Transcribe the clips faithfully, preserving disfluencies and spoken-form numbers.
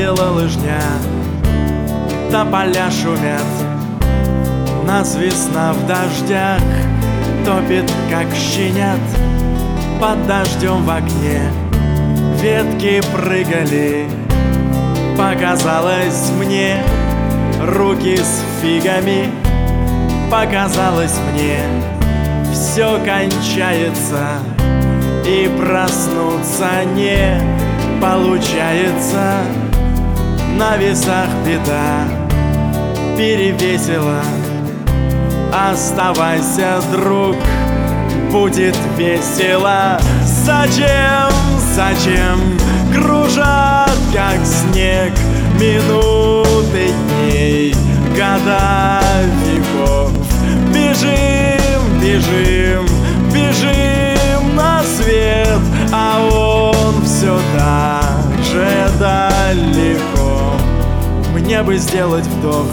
Стаяла лыжня, тополя шумят, нас весна в дождях топит, как щенят. Под дождем в окне ветки прыгали. Показалось мне руки с фигами. Показалось мне все кончается, и проснуться не получается. На весах беда перевесила. Оставайся, друг, будет весело. Зачем, зачем кружат, как снег, минуты дней, года веков? Бежим, бежим, бежим на свет, а он все так же далеко. Мне бы сделать вдох,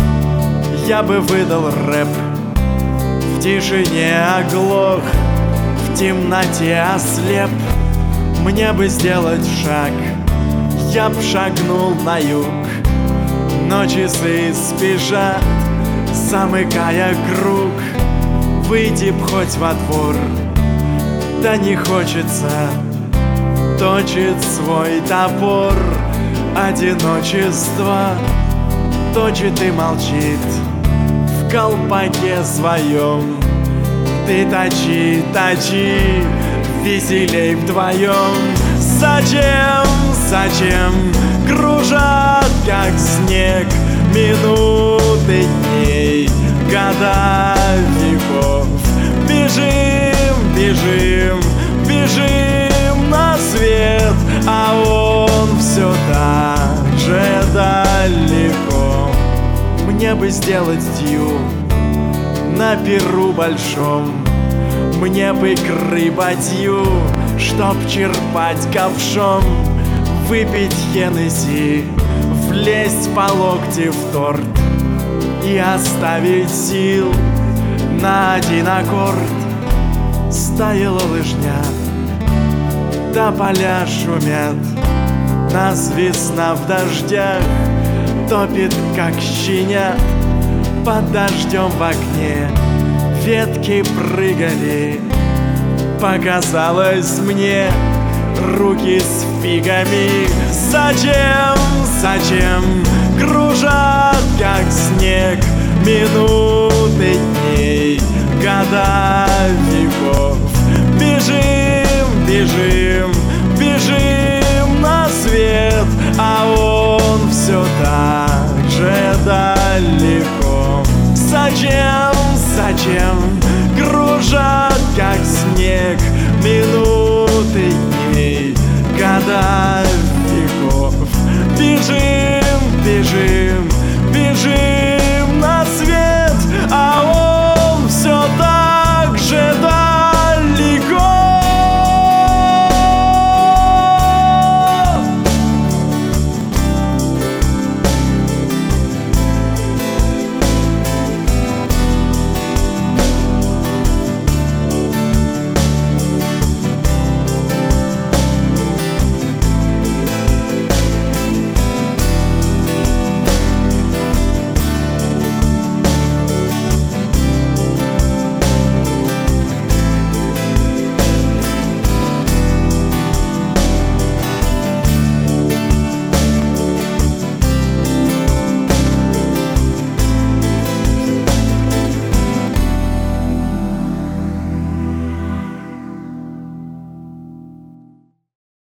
я бы выдал рэп. В тишине оглох, в темноте ослеп. Мне бы сделать шаг, я б шагнул на юг. Но часы спешат, замыкая круг. Выйди б хоть во двор, да не хочется. Точит свой топор одиночество, точит и молчит в колпаке своем. Ты точи, точи, веселей вдвоем. Зачем, зачем кружат, как снег, минуты дней, года веков? Бежим, бежим, бежим на свет, а он все так же далеко. Мне бы сделать дью на перу большом, мне бы икры бадью, чтоб черпать ковшом, выпить Хеннесси, влезть по локти в торт и оставить сил на один аккорд. Стаяла лыжня, тополя шумят, нас весна в дождях топит, как щенят. Под дождем в окне ветки прыгали. Показалось мне руки с фигами. Зачем, зачем кружат, как снег, минуты дней, года веков? Бежим, бежим, бежим на свет, а он все так же далеко. Зачем, зачем кружат, как снег, минуты дней, года веков? Бежим, бежим,